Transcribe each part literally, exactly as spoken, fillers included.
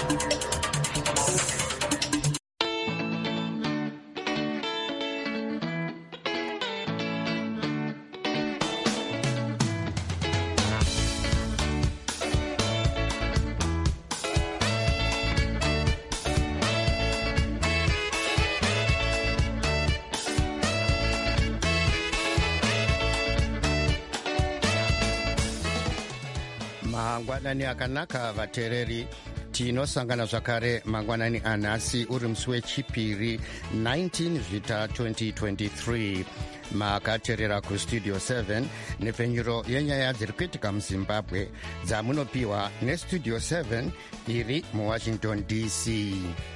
mangwanani akanaka vateereri, tinosangana zvakare mangwanani anhasi uri musi wechipiri nineteen zvita twenty twenty-three. makateerera kustudio seven nepfenyuro yenyaya dziri kuitika muzimbabwe dzamunopiwa nestudio seven iri muwashington D C.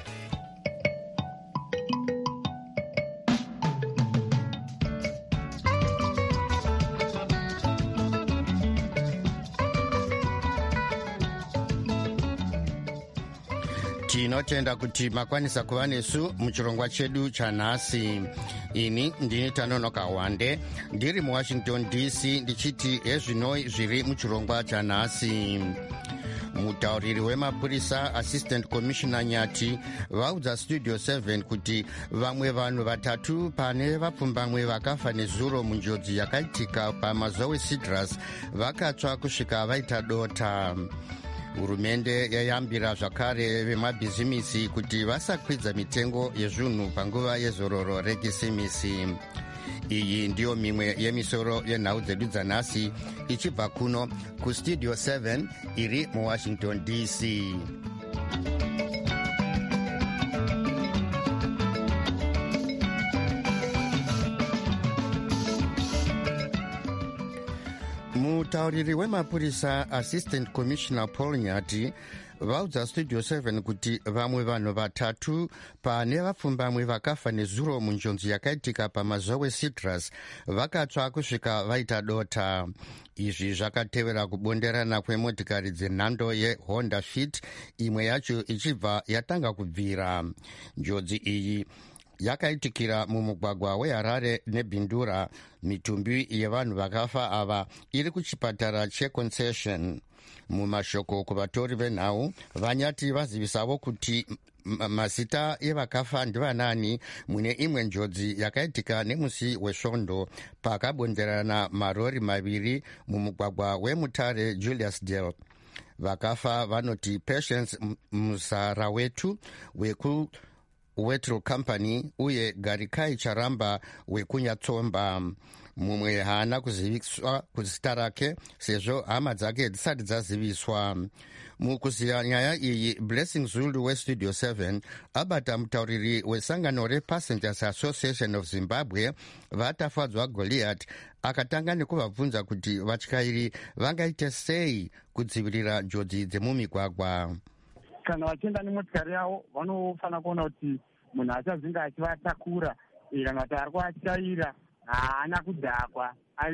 tinotenda kuti makwanisa kuva nesu muchirongwa chedu chanhasi. ini ndini Tanonoka Wande ndiri muwashington D C ndichiti ezvinoi zviri muchirongwa chanhasi. mutauriri wemapurisa assistant commissioner Nyati vaudza studio seven kuti vamwe vanhu vatatu pane vapfumbamwe vakafa nezuro munjodzi yakaitika pamazowe Citrus vakatsva kusvika vaita dota. hurumende yayambira zvakare vemabhizimisi kuti vasakwidza mitengo yezvinhu panguva yezororo rekisimisi. iyi ndiyo mimwe yemisoro yenhau dzedu dzanhasi ichibva kuno kustudio seven iri muwashington D C. mutauriri wemapurisa assistant commissioner Paul Nyati vaudza studio seven kuti vamwe vanhu vatatu pane vapfumbamwe vakafa nezuro munjonzi yakaitika pamazowe Citrus vakatsva kusvika vaita dota. izvi zvakatevera kubonderana kwemotikari dzenhando yeHonda Fit, imwe yacho ichibva yatanga kubvira. njodzi iyi yakaitikira mumugwagwa weHarare neBindura. mitumbi yevanhu vakafa ava iri kuchipatara cheConcession. mumashoko kuvatori venhau, Vanyati vazivisavo kuti mazita evakafa ndivanani mune imwe njodzi yakaitika nemusi wesvondo pakabonderana marori maviri mumugwagwa weMutare Julius Dale. vakafa vanoti Patience Muzara wetu weku Wetro Company uye Garikai Charamba wekunyatsomba. mumwe haana kuziviswa kuzita rake sezvo hama dzake dzisati dzaziviswa. mukuziya nyaya iyi, Blessing Zulu westudio seven abata mutauriri wesangano rePassengers Association of Zimbabwe vatafadzwa Goliath akatanga nekuvabvunza kuti vatyairi vangaite sei kudzivirira njodzi dzemumigwagwa. kana vachienda nemotikari yavo vanofanira kuona kuti munhu achazinga achivatakura kana kuti ari kuvatyaira haana kudhakwa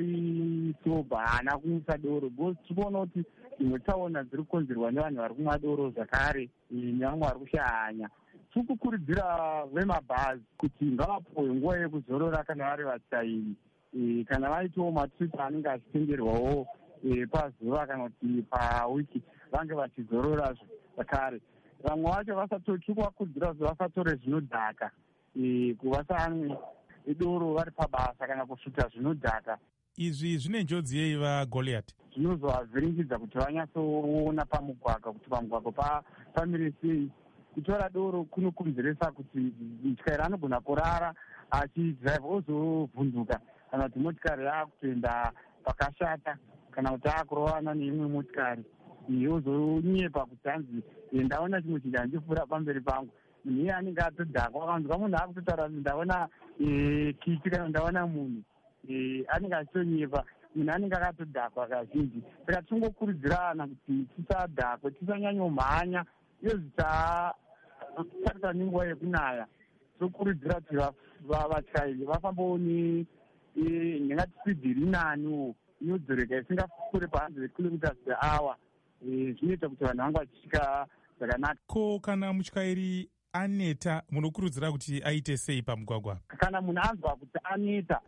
ari soba, haana kumwisa doro. bcause tikuona kuti dzimwe tsaona dziri kukonzerwa nevanhu vari kumwa doro zvakare nevamwe vari kushanya. tiri kukurudzira vemabhazi kuti ngavapuwe nguva yekuzorora kana vari vatyairi, kana vaitawo matripi anenge achitengerwawo pazuva kana kuti pawiki vange vachizorora zvakare. vamwe vacho vasatiri kuvakurudzira kuti vasatore zvinodhaka, kuvasamwe idoro vari pabasa kana kusvuta zvinodhaka. izvi zvine njodzi yei vaGoliath? zvinozovavhiringidza kuti vanyatsoona pamugwagwa kuti pamugwagwa pamire sei. kutora doro kunokonzeresa kuti mutyairi anogona kurara achidhiraivha ozovhunduka, kana kuti motikari yaakutoenda pakashata, kana kuti aakurovana neimwe motikari ozonyepa kuti hanzi ndaona chimwe chinhu handifura pamberi pangu. munhu iye anenge atodhakwa, kanzwa munhu akutotaura kuti ndaona kiti kana ndaona munhu anenge achitonyepa. munhu anenge akatodhakwa kazhinji. saka tingokurudzirana kuti tisadhakwe, tisanyanyomhanya iyo zvisatarisa nenguva yekunaya. tokurudzira kuti vatyairi vafambawo nenyatisipidhi iri nani inodzoreka isingafure pahanzi kilometers per hour. zvinoita kuti vanhu vangu vachisvika zvakanaka. ko kana mutyairi aneta munokurudzira kuti aite sei pamugwagwa? kana munhu anzwa kuti aneta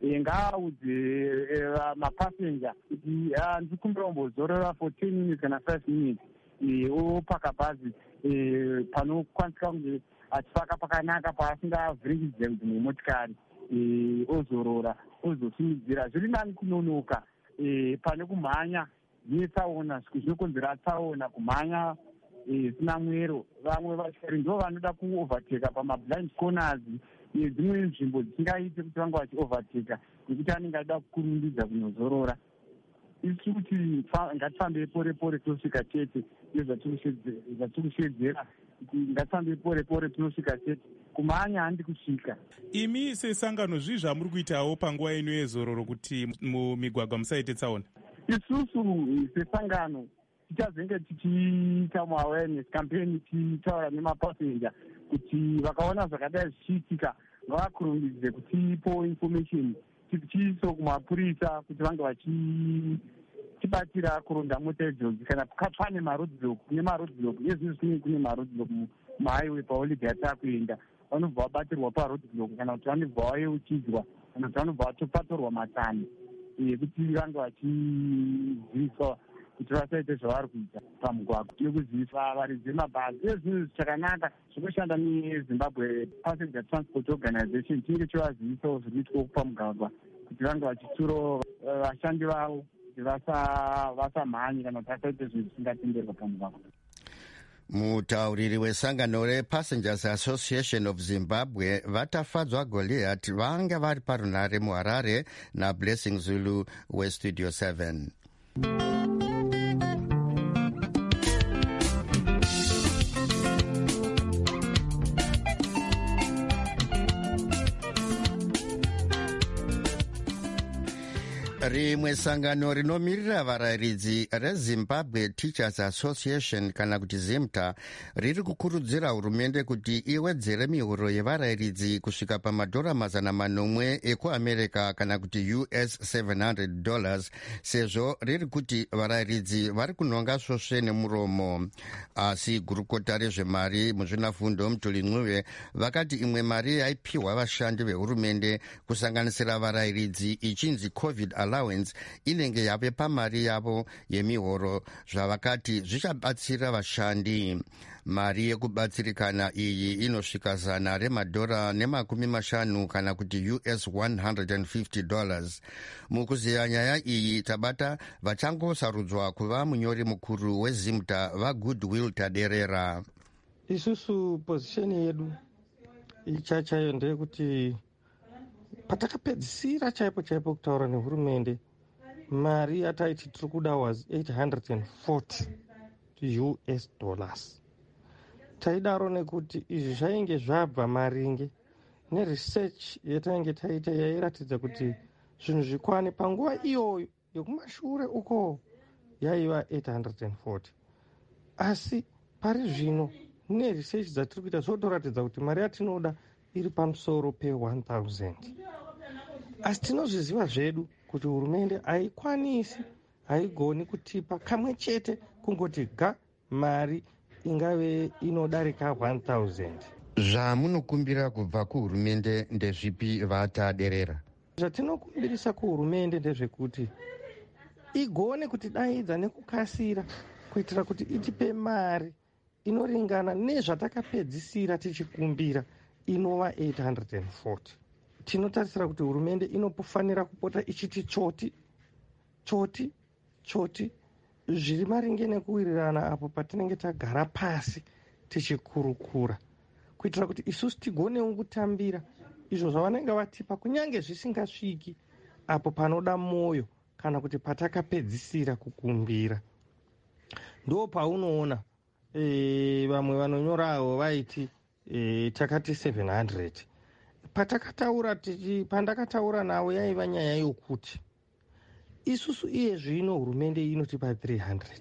ngaaudze mapasenja kuti ndikumbira kumbozorora for ten minutes kana five minutes opaka bhazi panokwanisika kunge achipaka pakanaka paasingavhiringidze dzimwe motikari, ozorora ozosumudzira. Zviri nani kunonoka pane kumhanya netsaona, zvinokonzera tsaona, kumhanya zvisina mwero. Vamwe vatyairi ndo vanoda kuovateka pamablind corners nedzimwe nzvimbo dzisingaite kuti vange vachiovateka nekuti anenge achida kukurumidza kunozorora. Isi kuti ngatifambe pore pore tinosvika chete, nezvatikushedzera kuti ngatifambe pore pore tinosvika chete. Kumhanya handi kusvika. Imi sesangano zvii zvamuri kuitawo panguva ino yezororo kuti mumigwagwa musaite tsaona? Isusu sesangano tichazenge tichiita maawareness campaign, tichitaura nemapasenja kuti vakaona zvakadai zvichiitika ngavakurumidze kutipo information, tichiiso kumapurisa kuti vange vachitibatira kuronda mota idzodzo. Kana pane maroadblock, kune maroadblock nezvizvi kune maroadblock muhighway paolibya takuenda, vanobva vabatirwa paroadblock kana kuti vanobva vayeuchidzwa kana kuti vanobva vatopatorwa matani ekuti vange vachiziviswa kuti vasaite zvavari kuita pamugwagwa, nekuzivisa varidzi vemabhazi. Ezvinhu zvichakanaka zvinoshanda neZimbabwe Passenger Transport Organization, chinenge chivazivisawo zvinoitwa pamugwagwa kuti vange vachitsurawo vashandi vavo kuti vasamhanye kana kuti vasaite zvinhu zvisingatenderwa pamugwagwa. Mutauriri wesangano rePassengers Association of Zimbabwe vatafadzwa Goliath vanga vari parunare muHarare naBlessing Zulu weStudio seven. Rimwe sangano rinomirira varayiridzi reZimbabwe Teachers Association kana kuti ZIMTA riri kukurudzira hurumende kuti iwedzere mihoro yevarayiridzi kusvika pamadhora mazana manomwe ekuAmerica kana kuti U S seven hundred dollars, sezvo riri kuti varayiridzi vari kunonga svosve nemuromo. Asi gurukota rezvemari muzvinafundo Mutuli Ncube vakati imwe mari yaipiwa vashandi vehurumende kusanganisira varayiridzi ichinzi COVID allowance inenge yave pamari yavo yemihoro, zvavakati zvichabatsira vashandi. Mari yekubatsirikana iyi inosvika zana remadhora nemakumi mashanu kana kuti U S one hundred fifty dollars. Mukuziya nyaya iyi tabata vachangosarudzwa kuva munyori mukuru weZIMTA vaGoodwill Taderera. Isusu position yedu ichachayo ndeyekuti patakapedzisira chaipo chaipo kutaura nehurumende, mari yataiti tiri kuda was eight hundred forty U S dollars. Taidaro nekuti izvi zvainge zvabva maringe neresearch yatainge taita yairatidza kuti zvinhu zvikwane panguva iyoyo yekumashure uko yaiva eight hundred forty. Asi pari zvino neresearch dzatiri kuita zvotoratidza kuti mari yatinoda iri pamusoro pe one thousand. Asi tinozviziva zvedu kuti hurumende haikwanisi, haigoni kutipa kamwe chete kungoti ga mari ingave inodarika one thousand. Zvamunokumbira kubva kuhurumende ndezvipi vataderera? Zvatinokumbirisa kuhurumende ndezvekuti igone kutidaidza nekukasira kuitira kuti itipe mari inoringana nezvatakapedzisira tichikumbira inova eight hundred forty. Tinotarisira kuti hurumende inofanira kupota ichiti choti choti choti zviri maringe nekuwirirana apo patinenge tagara pasi tichikurukura, kuitira kuti isusu tigonewo kutambira izvo zvavanenge vatipa kunyange zvisingasviki apo panoda moyo kana kuti patakapedzisira kukumbira. Ndo paunoona e, vamwe vanonyorawo vaiti e, takati seven hundred. Patakataura tichi pandakataura nawo yaiva nyaya yokuti isusu iye zvino hurumende inotipa three hundred.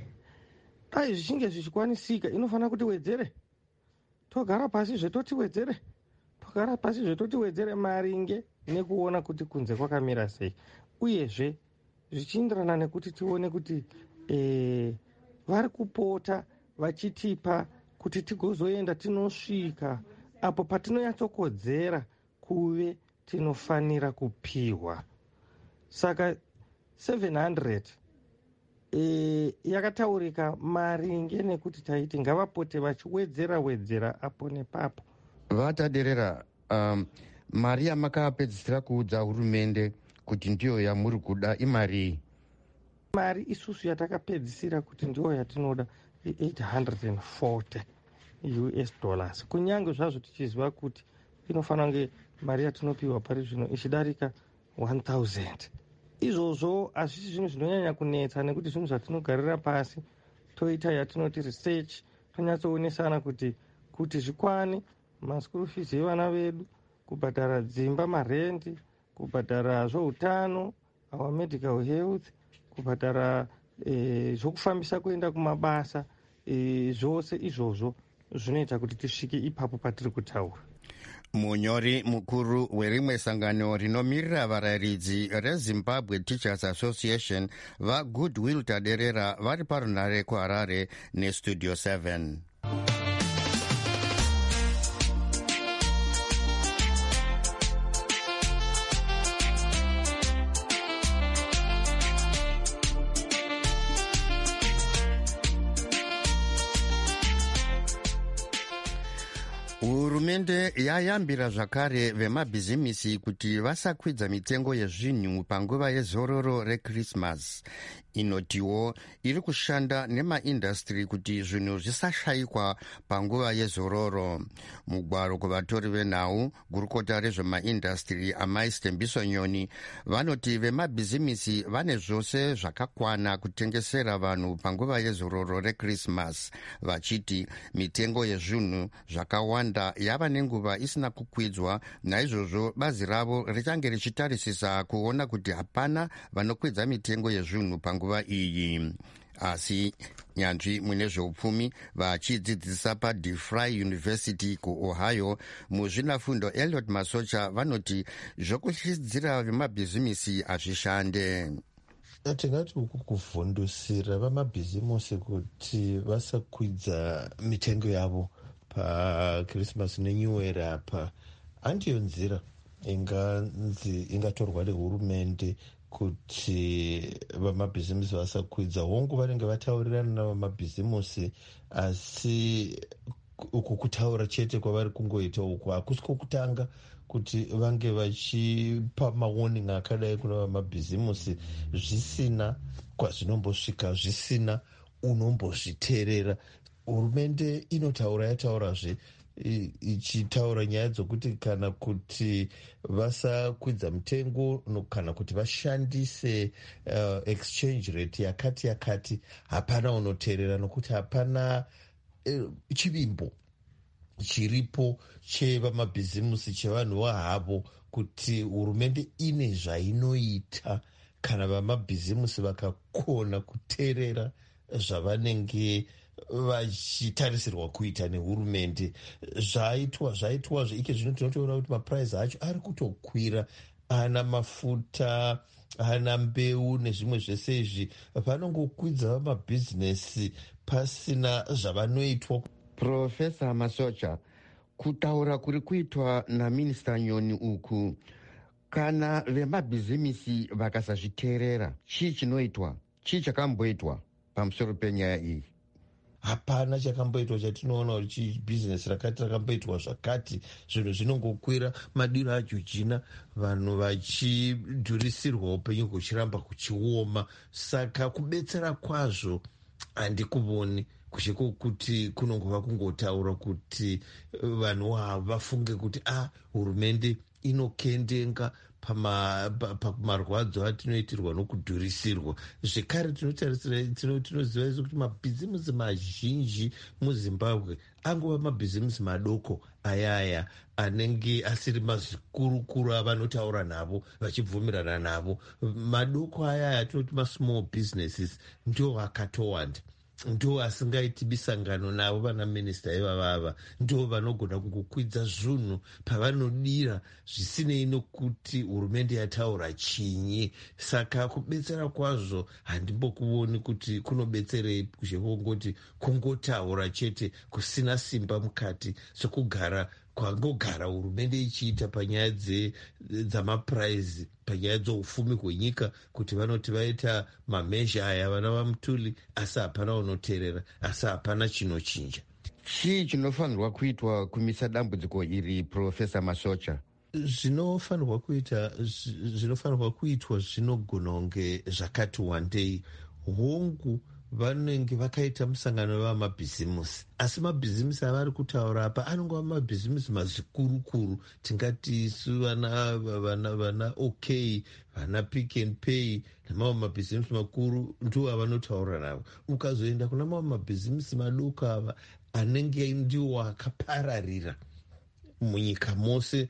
Dai zvichinge zvichikwanisika inofanira kuti wedzere, togara pasi zvetoti wedzere, togara pasi zvetoti wedzere maringe nekuona kuti kunze kwakamira sei, uyezve zvichienderana nekuti tione kuti e, vari kupota vachitipa kuti tigozoenda tinosvika apo patinoyatsokodzera kuve tinofanira kupiwa. Saka seven hundred e, yakataurika maringe nekuti taiti ngavapote vachiwedzera wedzera apo nepapo. Vataderera, um, mari yamakapedzisira kuudza hurumende kuti ndiyo yamuri kuda imari? Mari isusu yatakapedzisira kuti ndiyo yatinoda eight hundred forty U S dollars, kunyange zvazvo tichiziva kuti inofanira kunge mari yatinopiwa pari zvino ichidarika one thousand. Izvozvo hazvisi zvinhu zvinonyanya kunetsa nekuti zvinhu zvatinogarira pasi toita yatinoti research, tonyatsoonesana kuti kuti zvikwane maschool fees evana vedu, kubhadhara dzimba, marendi, kubhadhara zveutano, our medical health, kubhadhara eh, zvokufambisa kuenda kumabasa, eh, zvose izvozvo zvinoita kuti tisvike ipapo patiri kutaura. Munyori mukuru werimwe sangano rinomirira varayiridzi reZimbabwe Teachers Association vaGoodwill Taderera vari parunare kuHarare neStudio seven. Hurumende yayambira zvakare vemabhizimisi kuti vasakwidza mitengo yezvinhu panguva yezororo reChristmas. Inotiwo iri kushanda nemaindastri kuti zvinhu zvisashayikwa panguva yezororo. Mugwaro kuvatori venhau, gurukota rezvemaindastri Amai Stembiso Nyoni vanoti vemabhizimisi vane zvose zvakakwana kutengesera vanhu panguva yezororo reChristmas, vachiti mitengo yezvinhu zvakawanda yava nenguva isina kukwidzwa, naizvozvo bazi ravo richange richitarisisa kuona kuti hapana vanokwidza mitengo yezvinhu panguva iyi. Asi nyanzvi mune zveupfumi vachidzidzisa paDeFry University kuOhio muzvinafundo Elliot Masocha vanoti zvokushidzira vemabhizimisi hazvishande. Tingati uku kuvhundusira vamabhizimisi kuti vasakwidza mitengo yavo paChristmas neNew Year apa handiyo nzira inganzi ingatorwa nehurumende kuti vamabhizimisi vasakwidza. Hongu vanenge vataurirana navamabhizimisi, asi uku kutaura chete kwavari kungoita uku hakusi kwokutanga kuti vange vachipa mawarning akadai kuna vamabhizimisi zvisina kwazvinombosvika, zvisina unombozviteerera. Hurumende inotaura yataurazve ichitaura nyaya dzokuti kana kuti vasakwidza mutengo kana kuti vashandise uh, exchange rate yakati yakati, hapana unoteerera nokuti hapana uh, chivimbo chiripo chevamabhizimisi chevanhu vahavo kuti hurumende ine zvainoita kana vamabhizimisi vakakona kuteerera zvavanenge vachitarisirwa kuita nehurumende. Zvaitwa zvaitwa zveike zvino tinotoona kuti mapuraizi acho ari kutokwira, ana mafuta, ana mbeu nezvimwe zvese izvi vanongokwidza vamabhizinesi pasina zvavanoitwa. Profesa Masocha, kutaura kuri kuitwa naminista Nyoni uku, kana vemabhizimisi vakasazviteerera, chii chinoitwa? Chii chakamboitwa pamusoro penyaya iyi? Hapana chakamboitwa chatinoona kuti bhizinesi rakati rakamboitwa zvakati. Zvinhu zvinongokwira, madiro ajujina, vanhu vachidhurisirwa upenyu kuchiramba kuchioma. Saka kubetsera kwazvo handikuvoni, kusheko kuti kunongova kungotaura kuti vanhu ava vafunge kuti ah, hurumende inokendenga pamarwadzo atinoitirwa nokudhurisirwa. Zvekare tinoziva isu kuti mabhizimisi mazhinji muZimbabwe angova mabhizimisi madoko ayaya anenge asiri mazikurukuru avanotaura navo vachibvumirana navo. Madoko ayaya atinoti masmall businesses ndio akatowanda, ndo asingaiti bisangano navo vana minista ivavava, ndo vanogona kungokwidza zvinhu pavanodira zvisinei nokuti hurumende yataura chinyi. Saka kubetsera kwazvo handimbokuoni kuti kunobetserei, kushekongoti kungotaura chete kusina simba mukati, sokugara kwangogara hurumende ichiita panyaya dzamapuraizi, panyaya dzeufumi hwenyika, kuti vanoti vaita mamezha aya vana vamutuli, asi hapana unoteerera, asi hapana chinochinja. chii chinofanirwa kuitwa kumisa dambudziko iri, Profesa Masocha? Zvinofanirwa kuita zvinofanirwa kuitwa zvinogona kunge zvakati wandei. Hongu vanenge vakaita musangano wamabhizimusi, asi mabhizimusi avari kutaura apa anongova mabhizimusi mazvikurukuru, tingati isu vana vana vana OK, vana Pick and Pay namamwe mabhizimusi makuru ndiwo avanotaura navo. Ukazoenda kuna mamwe mabhizimusi madoko ava anenge ndiwo akapararira munyika mose,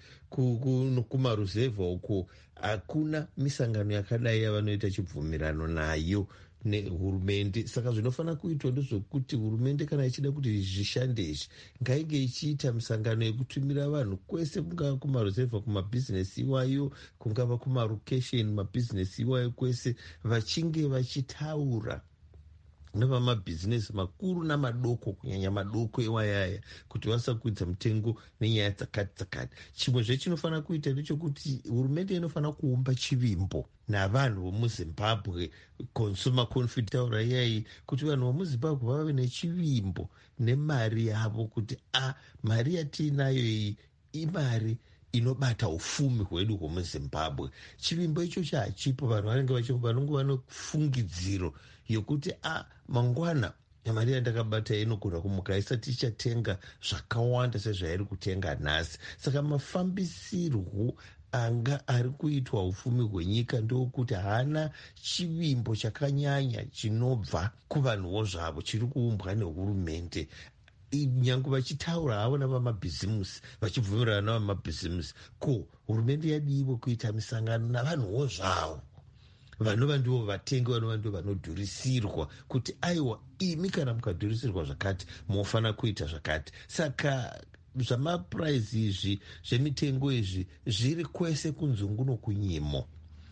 kumaruzevha uko hakuna misangano yakadai yavanoita chibvumirano nayo nehurumende. Saka zvinofanira kuitwa ndezvokuti hurumende kana ichida kuti zvishande izvi ngainge ichiita misangano yekutumira vanhu kwese, kungava kumaruzevha, kumabhizinesi iwayo, kungava kumarokesheni mabhizinesi iwayo kwese, vachinge vachitaura nevamabhizinesi makuru namadoko, kunyanya madoko iwayaya, kuti vasakwidza mutengo nenyaya dzakati dzakati. Chimwe zvechinofanira kuita ndechekuti hurumende inofanira kuumba chivimbo navanhu vomuzimbabwe, consumer confidence taura iyai, kuti vanhu vomuzimbabwe vave nechivimbo nemari yavo, kuti a mari yatiinayo iyi imari inobata ufumi hwedu hwemuzimbabwe. Chivimbo ichocho hachipo. Vanhu vanenge vanenge vane fungidziro yokuti a mangwana mari yandakabata inogona kumuka isati ichatenga zvakawanda sezvairi kutenga nhasi. Saka mafambisirwo anga ari kuitwa ufumi hwenyika ndokuti haana chivimbo chakanyanya chinobva kuvanhuwo zvavo, chiri kuumbwa nehurumende. Nyange vachitaura havo navamabhizimusi, vachibvumirana navamabhizimusi, ko hurumende yadiwo kuita misangano navanhuwo zvavo vanova ndivo vatengi, vanova ndivo vanodhurisirwa, kuti aiwa imi kana mukadhurisirwa zvakati mofanira kuita zvakati. Saka zvamapuraizi izvi, zvemitengo izvi, zviri kwese kunzungu nokunyimo.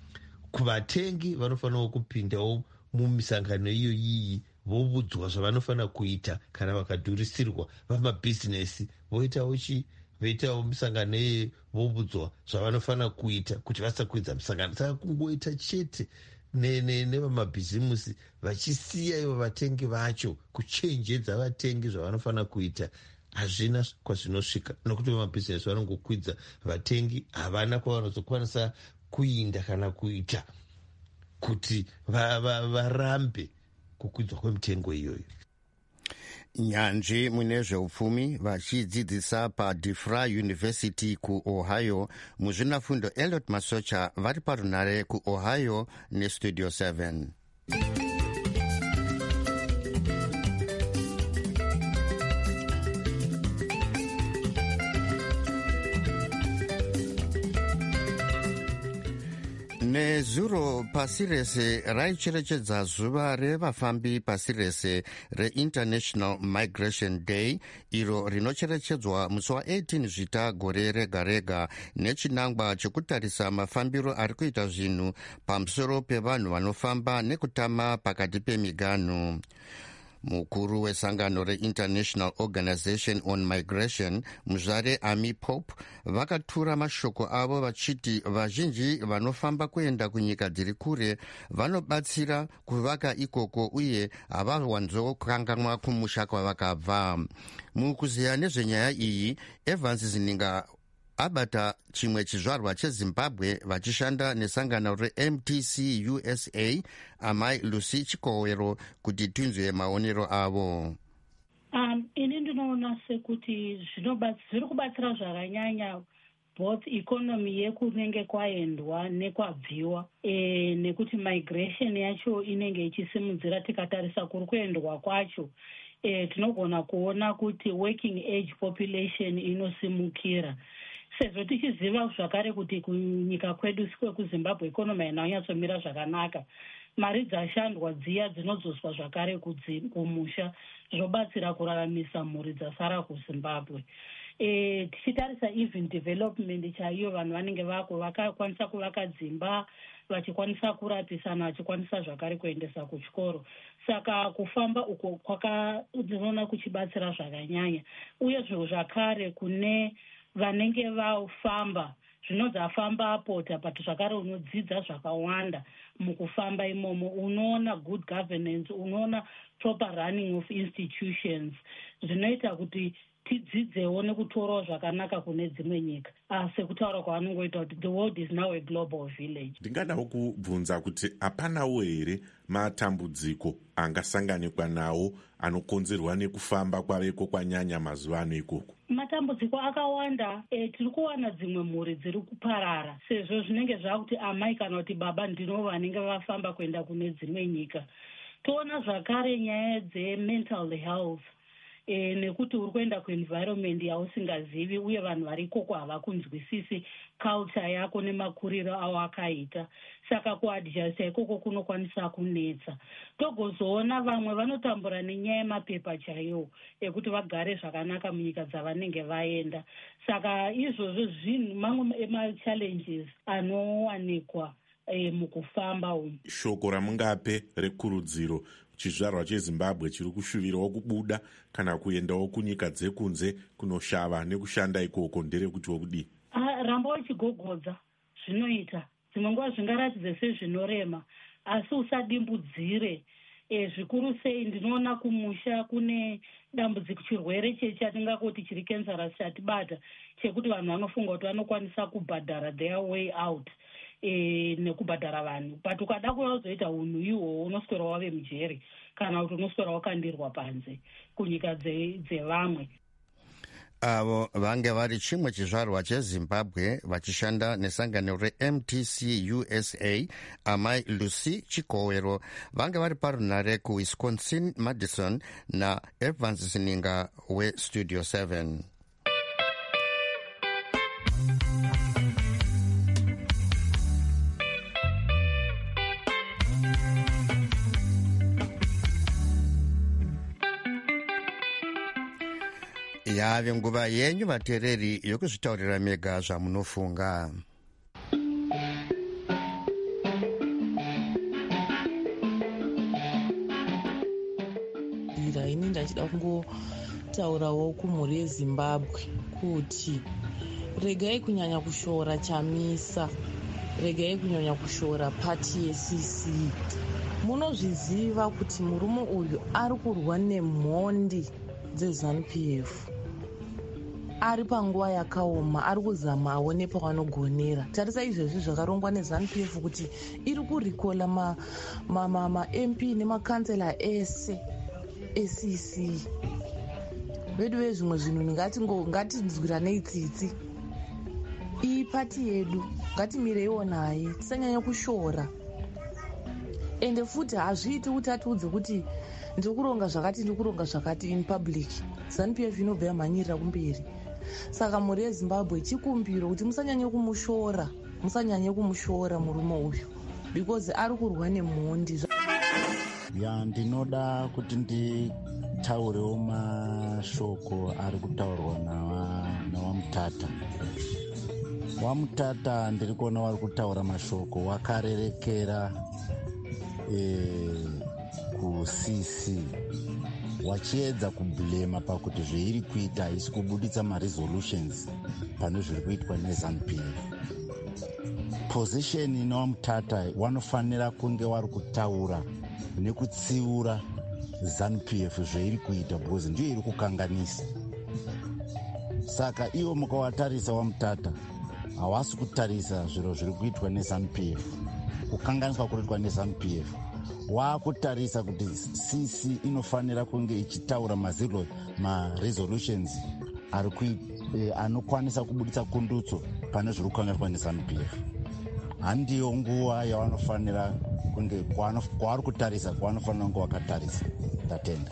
Kuvatengi vanofanira kupindawo mumisangano iyo iyi, vobudzwa zvavanofanira kuita kana vakadhurisirwa. Vamabhizinesi voitawo chi voitawo misangano iyi, vobudzwa zvavanofanira kuita kuti vasakwidza misangano. Saka kungoita chete nevamabhizimusi vachisiya ivo vatengi vacho kuchenjedza vatengi zvavanofanira kuita, hazvina kwazvinosvika, nokuti vamabhizinesi vanongokwidza vatengi, havana kwavanozokwanisa kuinda kana kuita kuti varambe va, va kukwidzwa kwemitengo iyoyo. Nyanzvi mune zveupfumi vachidzidzisa paDeFry University kuOhio muzvinafundo Elliot Masocha vari parunare kuOhio neStudio seven. Nezuro pasi rese raicherechedza zuva revafambi pasi rese reInternational Migration Day, iro rinocherechedzwa musi wa18 zvita gore rega rega, nechinangwa chekutarisa mafambiro ari kuita zvinhu pamusoro pevanhu vanofamba nekutama pakati pemiganhu. Mukuru wesangano reInternational Organization on Migration, Muzvare Amy Pope, vakatura mashoko avo vachiti vazhinji vanofamba kuenda kunyika dziri kure vanobatsira kuvaka ikoko uye havawanzokanganwa kumusha kwavakabva. Mukuziya nezvenyaya iyi, Evans Zininga abata chimwe chizvarwa cheZimbabwe vachishanda nesangano reM T C U S A, amai Lucy Chikowero, kuti tinzwe maonero avo. Um, ini ndinoona sekuti zviri kubatsira zvakanyanya both economy yekunenge kwaendwa nekwabviwa, e, nekuti migration yacho inenge ichisimudzira. Tikatarisa kuri kuendwa kwacho, e, tinogona kuona kuti working age population inosimukira. Sezvo tichiziva zvakare kuti kunyika kwedu kwekuZimbabwe ikonomi hainonyatsomira zvakanaka, mari dzashandwa dziya dzinozoswa zvakare kumusha, zvobatsira kuraramisa mhuri dzasara kuZimbabwe. E, tichitarisa even development chaiyo, vanhu vanenge vako vakakwanisa kuvaka dzimba, vachikwanisa kurapisana, vachikwanisa zvakare kuendesa kuchikoro. Saka kufamba uko kwakadzinoona kuchibatsira zvakanyanya, uye zviro zvakare kune vanenge vafamba zvinonzi afamba apota but zvakare unodzidza zvakawanda mukufamba imomo. Unoona good governance, unoona proper running of institutions, zvinoita kuti tidzidzewo nekutorawo zvakanaka kune dzimwe nyika. Sekutaura kwavanongoita kuti the world is now a global village. Ndingadawo kubvunza kuti hapanawo here matambudziko angasanganikwa nawo anokonzerwa nekufamba kwaveko kwanyanya mazuva ano ikoko? Matambudziko akawanda. E, tiri kuwana dzimwe mhuri dziri kuparara sezvo zvinenge zvakuti amai kana kuti baba ndino vanenge vafamba kuenda kune dzimwe nyika. Toona zvakare nyaya dzemental health. E, nekuti uri kuenda kuenvironment yausingazivi uye vanhu vari ikoko havakunzwisisi culture yako nemakuriro avo akaita, saka kuadjusta ikoko kunokwanisa kunetsa. Togozoona vamwe vanotambura nenyaya yemapepa chaiwo ekuti vagare zvakanaka munyika dzavanenge vaenda. Saka izvozvo zvinhu mamwe emachallenges anowanikwa e, mukufamba umu. Shoko ramungape rekurudziro chizvarwa cheZimbabwe chiri kushuvirawo kubuda kana kuendawo kunyika dzekunze kunoshava nekushanda ikoko nderekuti kudii? Ah, ramba uchigogodza zvinoita. Dzimwe nguva zvingaratidze sezvinorema asi usadimbudzire. E, zvikuru sei ndinoona kumusha kune dambudziko chirwere chatingakoti chiri cancerous chatibata chekuti vanhu vanofunga kuti vanokwanisa kubhadhara their way out. E, nekubhadhara vanhu but ukada kuzoita unhu ihwohwo unoswera wave mujeri kana kuti unoswera wakandirwa panze kunyika dzevamwe. Avo vange vari chimwe chizvarwa cheZimbabwe vachishanda nesangano reM T C U S A, amai Lucy Chikowero vange vari parunare kuWisconsin Madison naEvans Sininga weStudio seven. Yave nguva yenyu vateereri yokuzvitaurira mega zvamunofunga. Ini ndachida kungotaurawo kumhuri yeZimbabwe kuti regai kunyanya kushora chamisa, regai kunyanya kushora pati yeC C. Munozviziva kuti murume uyu ari kurwa nemhondi dzeZANU P F. Ari panguva yakaoma, ari kuzama aone pawanogonera. Tarisa izvezvi zvakarongwa neZANU P F kuti iri kurikola ma, ma, ma, ma M P nemakansela ese eC C. Vedu vezvimwe zvinhu ngatinzwiranei tsitsi. Iyi pati yedu ngatimireiwo naye, tisanyanya kushora. Ende futi hazviiti kuti atiudze kuti ndiri kuronga zvakati ndiri kuronga zvakati in public. ZANU P F inobva yamhanyirira kumberi. Saka mhuri yeZimbabwe chikumbiro kuti musanyanye kumushora, musanyanye kumushora murume uyu because ari kurwa nemhondi. Ya ndinoda kuti nditaurewo mashoko ari kutaurwa nawaMutata. WaMutata ndiri kuona wari kutaura mashoko wakarerekera e, kuC C wachiedza kublema pakuti zveiri kuita haisi kubuditsa maresolutions pane zviri kuitwa neZANU P F. Position inowaMutata wanofanira kunge wari kutaura nekutsiura ZANU P F zveiri kuita because ndiyo iri kukanganisa. Saka iwo mukawatarisa waMutata hawasi kutarisa zviro zviri kuitwa neZANU P F, kukanganiswa kuritwa neZANU P F. Waakutarisa kuti C C inofanira kunge ichitaura maziro maresolutions ari eh, anokwanisa kubuditsa kundutso pane zviri kukanganiswa neZANU P F. Handiyo nguva yavanofanira kunge kwavari kutarisa kwavanofanira kunge wakatarisa. Ndatenda.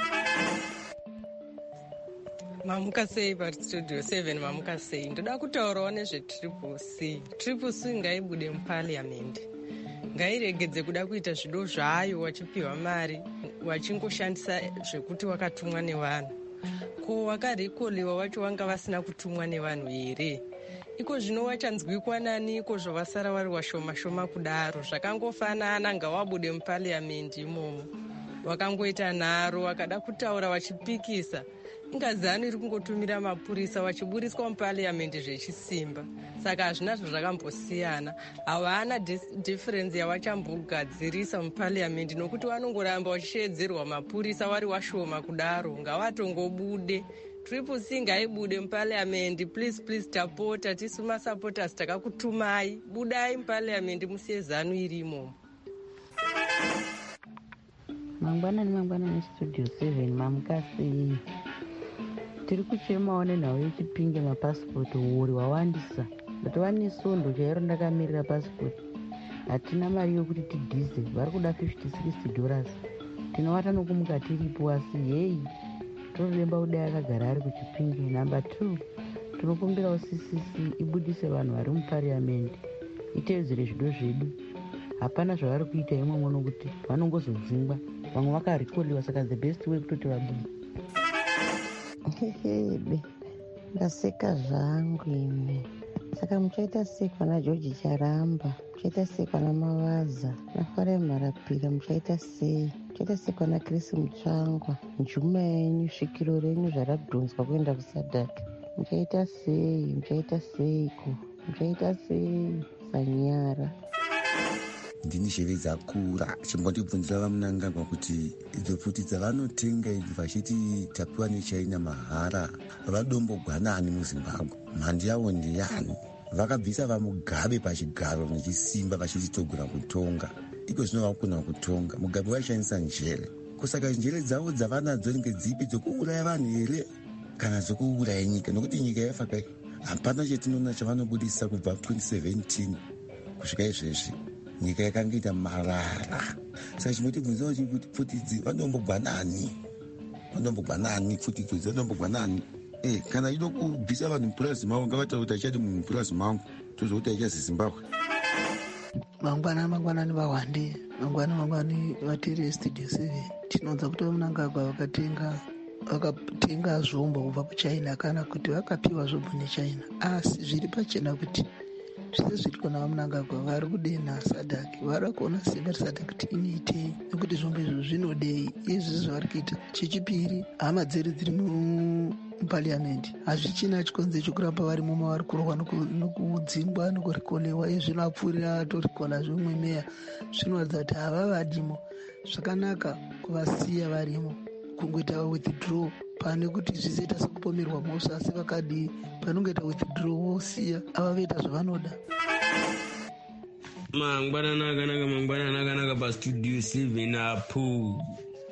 Mamuka sei paStudio seven mamuka sei. Ndoda kutaurawo nezvetriple C. Triple C ngaibude muparliament. Ngairegedze kuda kuita zvido zvayo wachipiwa mari wachingoshandisa zvekuti wakatumwa nevanhu. Ko wakarikoliwa wacho wanga vasina kutumwa nevanhu here? Iko zvino wachanzwikwa nani iko zvavasara vari washoma shoma kudaro. Zvakangofanana ngawabude muparliament imomo. Wakangoita nharo wakada kutaura wachipikisa ngazano iri kungotumira mapurisa vachiburiswa mupariamendi zvechisimba. Saka hazvinazvo zvakambosiyana, havana dhiferensi yavachambogadzirisa mupariamendi nokuti vanongoramba vachishedzerwa mapurisa vari washoma kudaro. Ngavatongobude triple C ngaibude mupariamendi, please please tapota tisu masupporters takakutumai, budai mupariamendi musiye zanu iri imomo. Mangwanani mangwanani studio seven mamukasei. Tiri kuchemawo nenhau yechipinge mapasipoti uri wawandisa. Ndatova nesondo chairo ndakamirira pasipoti. Hatina mari yokuti tidhize, vari kuda fifty sixty dollars. Tinowata nokumuka tiripo asi heyi. Tonoremba kudai akagara ari kuchipinge. Number two, tinokumbirawo C C C ibudise vanhu vari mupariamendi. Itedzere zvido zvedu. Hapana zvavari kuita imomo nokuti vanongozodzingwa. Vamwe vakarekodiwa, saka the best way kutoti vabude. Hehebe, ndaseka zvangu ime. Saka muchaita sei kana George Charamba, muchaita sei kana Mavaza, nafare Mharapira, muchaita sei? Muchaita sei kana Chris Mutsvangwa, njuma yenyu, svikiro renyu zvaradhonzwa kuenda kusadhaka. Muchaita sei? Muchaita seiko? Muchaita sei? Sanyara. Ndini sheve dzakura chimbondibvunzira vamunangagwa kuti idzo pfuti dzavanotenga idzi vachiti tapiwa nechaina mahara vadombogwanani muZimbabwe. Mhandi yavo ndiyani? Vakabvisa vamugabe pachigaro nechisimba vachititogura kutonga. Iko zvino vakugona kutonga. Mugabe waishandisa njere. Kusaka njere dzavo dzavanadzo ngedzipi, dzokuuraya vanhu here kana dzokuuraya nyika? Nokuti nyika yafa kai. Hapana chetinoona chavanobudisa kubva twenty seventeen kusvika izvezvi. Nyika yakangoita marara. Saka chimotibvunzawo chikuti pfuti idzi vanombogwanani, vanombogwanani pfuti idzi vanombogwanani. Eh, kana ido kubvisa vanhu mupurazi mavo ngavataura kuti achati munhu mupurazi mangu tozokuti achazi Zimbabwe. Mangwana mangwanani vawande, mangwana mangwani vatiri studio seven. Tinonza kuti vamunangagwa vakatenga vakatenga zvombo kubva kuChina kana kuti vakapiwa zvombo neChina. Asi zviri pachena kuti zvese zviri kuona vamunangagwa vari kudenha sadhaki, vari kuona simba risadhaki kuti inoitei nekuti zvombo izvo zvinodei. Izvi zvavari kuita. Chechipiri, hama dzedu dziri mupariamendi hazvichina chikonze chokuramba vari muma vari kurwa nokudzingwa nokurikolewa. Izvi zvinopfuurira torikona zvimwe meya zvinoratidza kuti hava vadimo. Zvakanaka kuvasiya varimo kungoita withdraw pane kuti zvizoita sekupomerwa mhosva, asi vakadii panongoita withdraw wosiya ava voita zvavanoda. Mangwanana akanaka, mangwanana akanaka pastudio seven apo.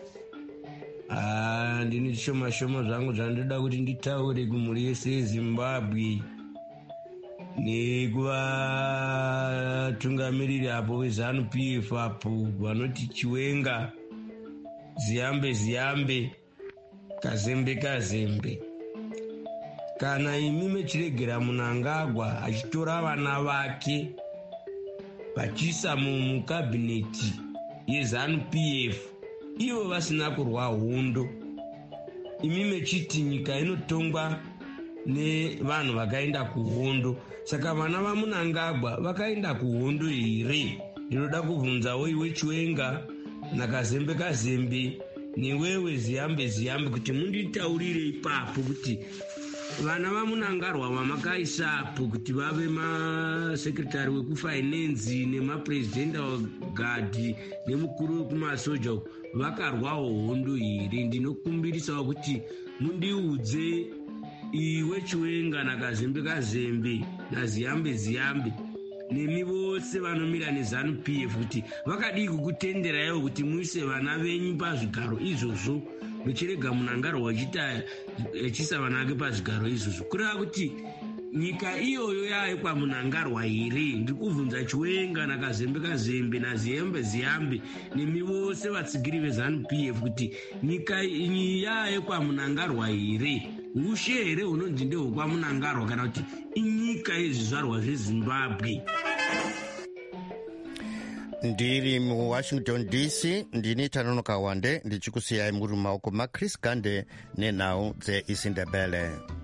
Ah, ndini zvishoma shoma zvangu zvandoda kuti nditaure kumhuri yese yeZimbabwe nekuvatungamiriri apo veZanu P F apo vanoti Chiwenga, Ziyambe Ziyambe, Kazembe Kazembe. Kana imi mechiregera Mnangagwa achitora vana vake vachiisa mukabineti yeZanu P F ivo vasina kurwa hondo, imi mechiti nyika inotongwa nevanhu vakaenda kuhondo. Saka vana vaMnangagwa vakaenda kuhondo here? Ndinoda kubvunzawo iwe Chiwenga naKazembe Kazembe newewe Ziyambe Ziyambe kuti munditaurire ipapo kuti vana vaMunangarwa vamakaisapo kuti vave masekretari wekufinance nemapresidenda wagadhi nemukuru wekumasoja vakarwawo hondo here? Ndinokumbirisawo kuti mundiudze iwe Chiwenga naKazembe Kazembe naZiyambe Ziyambe nemi vose vanomira neZanu P F kuti vakadii kukutenderaiwo kuti muise vana venyu pazvigaro izvozvo, muchirega Mnangagwa achiisa vana vake pazvigaro izvozvo, kureva kuti nyika iyoyo yayo kwaMnangagwa here? Ndiri kubvunza Chiwenga naKazembe Kazembe naZiyambe Ziyambe nemi vose vatsigiri veZanu P F kuti nyika yayo kwaMnangagwa here? Ushe here hunonzi ndehwekwaMnangagwa kana kuti inyika yezvizvarwa zveZimbabwe? Ndiri muWashington D C, ndini Tanonoka Wande ndichikusiyai muri mumaoko maChris Gande nenhau dzeIsindebele.